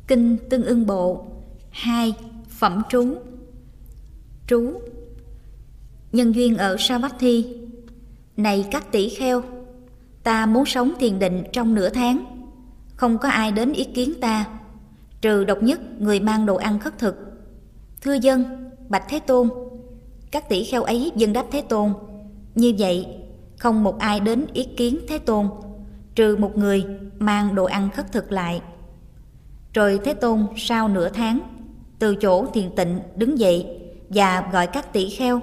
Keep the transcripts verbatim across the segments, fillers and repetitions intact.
Kinh Tương Ưng Bộ hai. Phẩm trú. Trú. Nhân duyên ở Savatthi. Này các tỷ kheo, ta muốn sống thiền định trong nửa tháng, không có ai đến ý kiến ta, trừ độc nhất người mang đồ ăn khất thực. Thưa dân, bạch Thế Tôn. Các tỷ kheo ấy dâng đáp Thế Tôn: như vậy, không một ai đến ý kiến Thế Tôn, trừ một người mang đồ ăn khất thực lại. Rồi Thế Tôn sau nửa tháng từ chỗ thiền tịnh đứng dậy và gọi các tỷ kheo: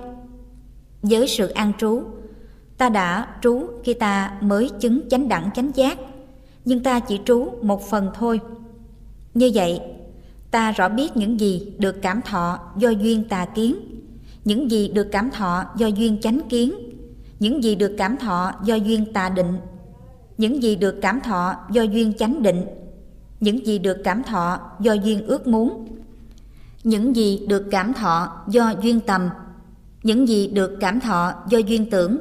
với sự an trú, ta đã trú khi ta mới chứng chánh đẳng chánh giác, nhưng ta chỉ trú một phần thôi. Như vậy, ta rõ biết những gì được cảm thọ do duyên tà kiến, những gì được cảm thọ do duyên chánh kiến, những gì được cảm thọ do duyên tà định, những gì được cảm thọ do duyên chánh định, những gì được cảm thọ do duyên ước muốn, những gì được cảm thọ do duyên tầm, những gì được cảm thọ do duyên tưởng.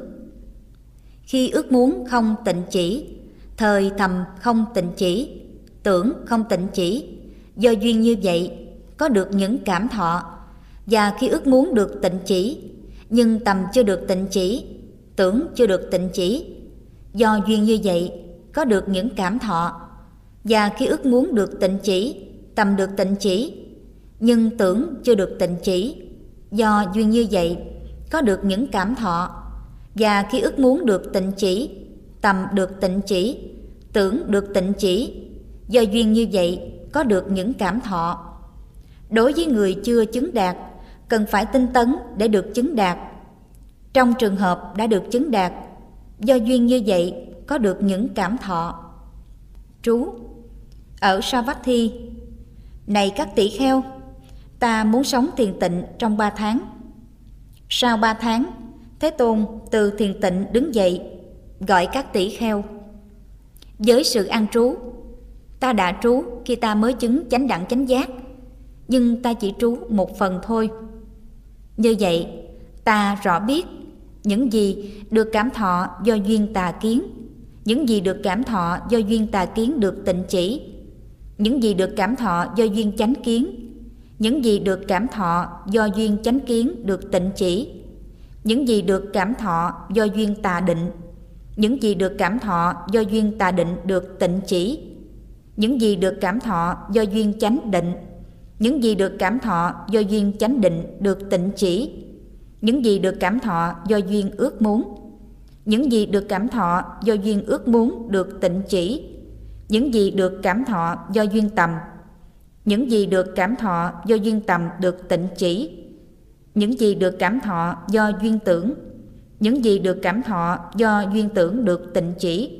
Khi ước muốn không tịnh chỉ, thời thầm không tịnh chỉ, tưởng không tịnh chỉ, do duyên như vậy có được những cảm thọ. Và khi ước muốn được tịnh chỉ, nhưng tầm chưa được tịnh chỉ, tưởng chưa được tịnh chỉ, do duyên như vậy có được những cảm thọ. Và khi ước muốn được tịnh chỉ, tầm được tịnh chỉ, nhưng tưởng chưa được tịnh chỉ, do duyên như vậy có được những cảm thọ. Và khi ước muốn được tịnh chỉ, tầm được tịnh chỉ, tưởng được tịnh chỉ, do duyên như vậy có được những cảm thọ. Đối với người chưa chứng đạt, cần phải tinh tấn để được chứng đạt. Trong trường hợp đã được chứng đạt, do duyên như vậy có được những cảm thọ. Trú. Ở Savatthi. Này các tỷ kheo, ta muốn sống thiền tịnh trong ba tháng. Sau ba tháng, Thế Tôn từ thiền tịnh đứng dậy, gọi các tỷ kheo: với sự an trú, ta đã trú khi ta mới chứng chánh đẳng chánh giác, nhưng ta chỉ trú một phần thôi. Như vậy, ta rõ biết những gì được cảm thọ do duyên tà kiến, những gì được cảm thọ do duyên tà kiến được tịnh chỉ, những gì được cảm thọ do duyên chánh kiến, những gì được cảm thọ do duyên chánh kiến được tịnh chỉ, những gì được cảm thọ do duyên tà định, những gì được cảm thọ do duyên tà định được tịnh chỉ, những gì được cảm thọ do duyên chánh định, những gì được cảm thọ do duyên chánh định được tịnh chỉ, những gì được cảm thọ do duyên ước muốn, những gì được cảm thọ do duyên ước muốn được tịnh chỉ, những gì được cảm thọ do duyên tầm, những gì được cảm thọ do duyên tầm được tịnh chỉ, những gì được cảm thọ do duyên tưởng, những gì được cảm thọ do duyên tưởng được tịnh chỉ.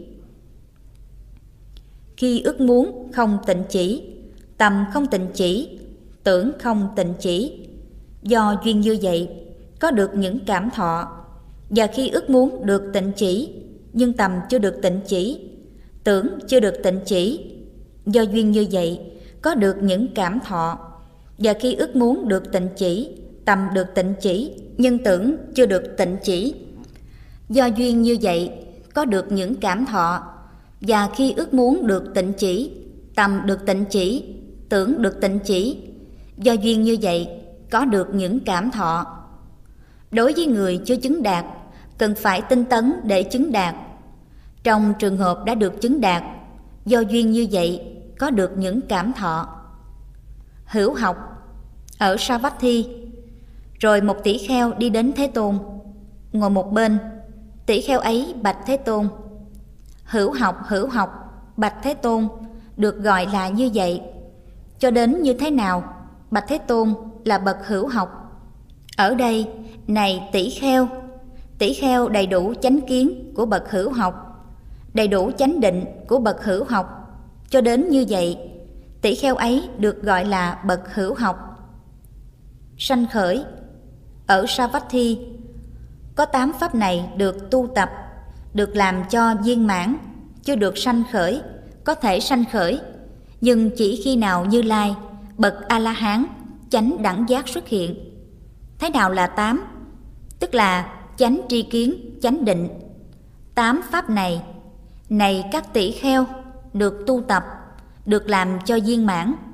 Khi ước muốn không tịnh chỉ, tầm không tịnh chỉ, tưởng không tịnh chỉ, do duyên như vậy có được những cảm thọ. Và khi ước muốn được tịnh chỉ, nhưng tầm chưa được tịnh chỉ, tưởng chưa được tịnh chỉ, do duyên như vậy có được những cảm thọ. Và khi ước muốn được tịnh chỉ, tầm được tịnh chỉ, nhưng tưởng chưa được tịnh chỉ, do duyên như vậy có được những cảm thọ. Và khi ước muốn được tịnh chỉ, tầm được tịnh chỉ, tưởng được tịnh chỉ, do duyên như vậy có được những cảm thọ. Đối với người chưa chứng đạt, cần phải tinh tấn để chứng đạt. Trong trường hợp đã được chứng đạt, do duyên như vậy có được những cảm thọ. Hữu học. Ở Savatthi. Rồi một tỷ kheo đi đến Thế Tôn, ngồi một bên. Tỷ kheo ấy bạch Thế Tôn: hữu học, hữu học, bạch Thế Tôn, được gọi là như vậy. Cho đến như thế nào, bạch Thế Tôn, là bậc hữu học? Ở đây, này tỷ kheo, tỷ kheo đầy đủ chánh kiến của bậc hữu học, đầy đủ chánh định của bậc hữu học. Cho đến như vậy, tỷ kheo ấy được gọi là bậc hữu học. Sanh khởi. Ở Savatthi. Có tám pháp này được tu tập, được làm cho viên mãn, chưa được sanh khởi, có thể sanh khởi, nhưng chỉ khi nào Như Lai, bậc A-la-hán, chánh đẳng giác xuất hiện. Thế nào là tám? Tức là chánh tri kiến, chánh định. Tám pháp này, này các tỷ kheo, được tu tập, được làm cho viên mãn,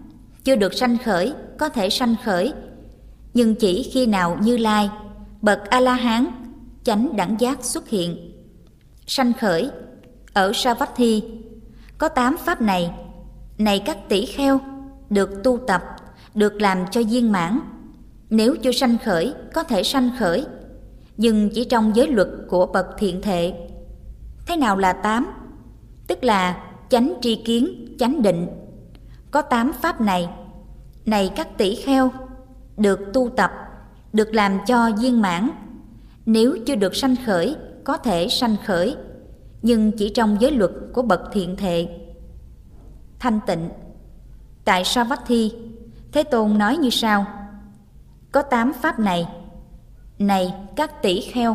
chưa được sanh khởi có thể sanh khởi, nhưng chỉ khi nào Như Lai, bậc A-la-hán, chánh đẳng giác xuất hiện, sanh khởi. Ở Savatthi có tám pháp này. Này các tỷ kheo, được tu tập, được làm cho viên mãn. Nếu chưa sanh khởi có thể sanh khởi, nhưng chỉ trong giới luật của bậc thiện thệ. Thế nào là tám? Tức là chánh tri kiến, chánh định. Có tám pháp này. Này các tỷ kheo, được tu tập, được làm cho viên mãn. Nếu chưa được sanh khởi có thể sanh khởi, nhưng chỉ trong giới luật của bậc thiện thệ. Thanh tịnh. Tại Savatthi, Thế Tôn nói như sau: có tám pháp này. Này các tỷ kheo,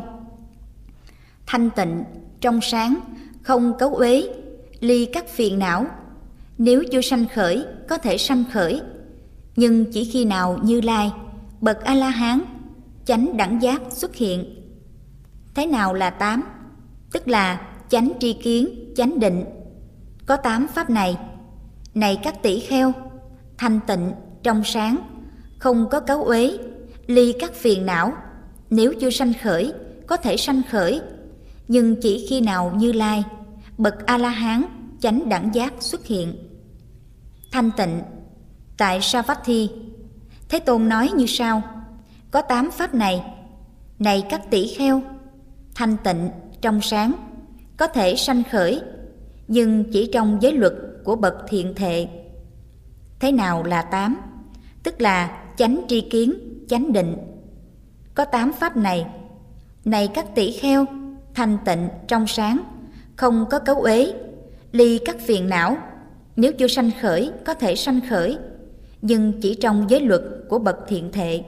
thanh tịnh, trong sáng, không cấu uế, ly các phiền não. Nếu chưa sanh khởi có thể sanh khởi, nhưng chỉ khi nào Như Lai, bậc A-la-hán, chánh đẳng giác xuất hiện. Thế nào là tám? Tức là chánh tri kiến, chánh định. Có tám pháp này. Này các tỷ kheo, thanh tịnh, trong sáng, không có cấu uế, ly các phiền não. Nếu chưa sanh khởi có thể sanh khởi, nhưng chỉ khi nào Như Lai, bậc A-la-hán, chánh đẳng giác xuất hiện. Thanh tịnh. Tại Savatthi, Thế Tôn nói như sau: có tám pháp này. Này các tỷ kheo, thanh tịnh, trong sáng, có thể sanh khởi, nhưng chỉ trong giới luật của bậc thiện thệ. Thế nào là tám? Tức là chánh tri kiến, chánh định. Có tám pháp này. Này các tỷ kheo, thanh tịnh, trong sáng, không có cấu uế, ly các phiền não. Nếu chưa sanh khởi có thể sanh khởi, nhưng chỉ trong giới luật của bậc thiện thệ.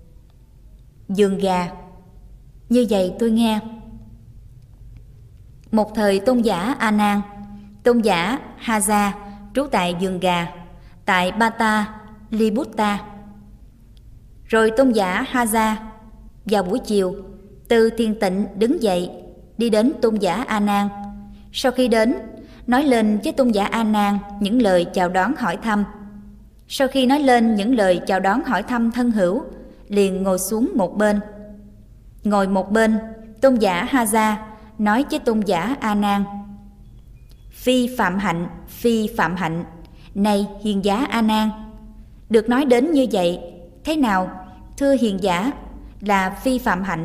Giường gà. Như vậy tôi nghe. Một thời tôn giả A Nan, tôn giả Haza trú tại vườn gà tại Bata Libutta. Rồi tôn giả Haza vào buổi chiều từ thiền tịnh đứng dậy đi đến tôn giả A Nan. Sau khi đến, nói lên với tôn giả A Nan những lời chào đón hỏi thăm. Sau khi nói lên những lời chào đón hỏi thăm thân hữu, liền ngồi xuống một bên. Ngồi một bên, tôn giả Haza nói với tôn giả A Nan: phi phạm hạnh, phi phạm hạnh. Này hiền giả A Nan, được nói đến như vậy, thế nào, thưa hiền giả, là phi phạm hạnh?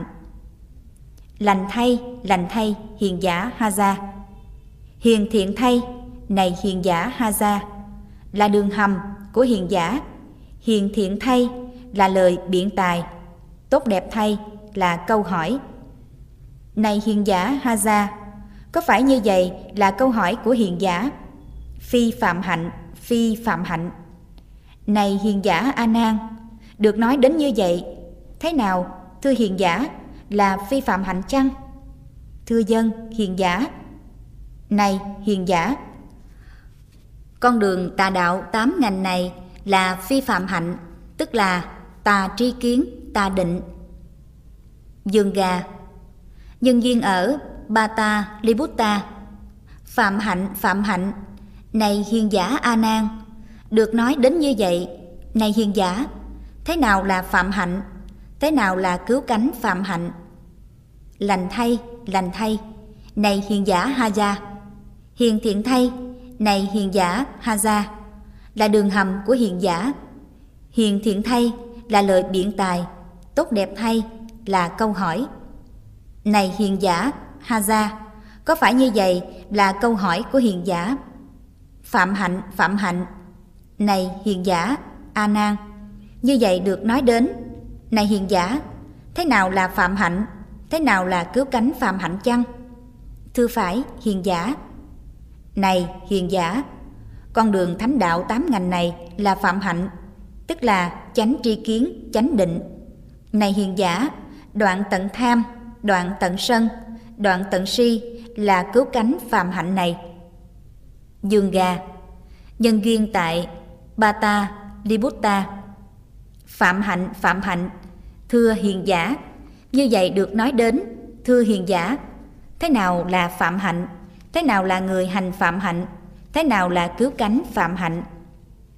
Lành thay, lành thay, hiền giả Haza. Hiền thiện thay, này hiền giả Haza, là đường hầm của hiền giả. Hiền thiện thay là lời biện tài. Tốt đẹp thay là câu hỏi. Này hiền giả Haza, có phải như vậy là câu hỏi của hiền giả? Phi phạm hạnh, phi phạm hạnh. Này hiền giả A Nan, được nói đến như vậy, thế nào, thưa hiền giả, là phi phạm hạnh chăng? Thưa dân, hiền giả. Này hiền giả, con đường tà đạo tám ngành này là phi phạm hạnh, tức là tà tri kiến, tà định. Vườn gà. Nhân duyên ở Bata Libutta. Phạm hạnh, phạm hạnh. Này hiền giả A Nan, được nói đến như vậy, này hiền giả, thế nào là phạm hạnh? Thế nào là cứu cánh phạm hạnh? Lành thay, lành thay, này hiền giả Haza. Hiền thiện thay, này hiền giả Haza, là đường hầm của hiền giả. Hiền thiện thay là lời biện tài. Tốt đẹp thay là câu hỏi. Này hiền giả Haza, có phải như vậy là câu hỏi của hiền giả? Phạm hạnh, phạm hạnh. Này hiền giả A Nan, như vậy được nói đến. Này hiền giả, thế nào là phạm hạnh? Thế nào là cứu cánh phạm hạnh chăng? Thưa phải, hiền giả. Này hiền giả, con đường thánh đạo tám ngành này là phạm hạnh, tức là chánh tri kiến, chánh định. Này hiền giả, đoạn tận tham, đoạn tận sân, đoạn tận si là cứu cánh phạm hạnh này. Vườn gà. Nhân duyên tại Bata Libutta. Phạm hạnh, phạm hạnh, thưa hiền giả, như vậy được nói đến. Thưa hiền giả, thế nào là phạm hạnh? Thế nào là người hành phạm hạnh? Thế nào là cứu cánh phạm hạnh?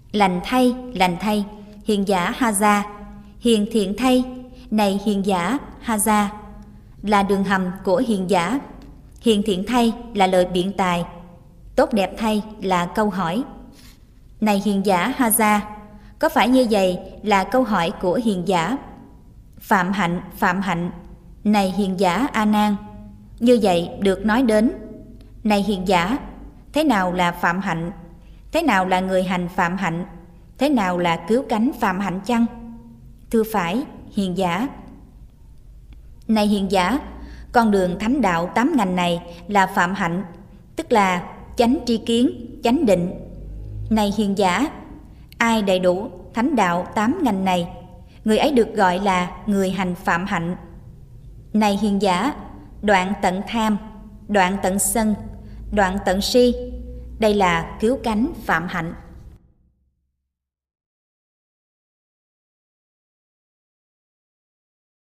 Lành thay, lành thay, hiền giả Haza. Hiền thiện thay, này hiền giả Haza, là đường hầm của hiền giả. Hiền thiện thay là lời biện tài. Tốt đẹp thay là câu hỏi. Này hiền giả Haza, có phải như vậy là câu hỏi của hiền giả. Phạm hạnh, phạm hạnh, này hiền giả A Nan, như vậy được nói đến. Này hiền giả, thế nào là phạm hạnh? Thế nào là người hành phạm hạnh? Thế nào là cứu cánh phạm hạnh chăng? Thưa phải, hiền giả. Này hiền giả, con đường thánh đạo tám ngành này là phạm hạnh, tức là chánh tri kiến, chánh định. Này hiền giả, ai đầy đủ thánh đạo tám ngành này, người ấy được gọi là người hành phạm hạnh. Này hiền giả, đoạn tận tham, đoạn tận sân, đoạn tận si, đây là cứu cánh phạm hạnh.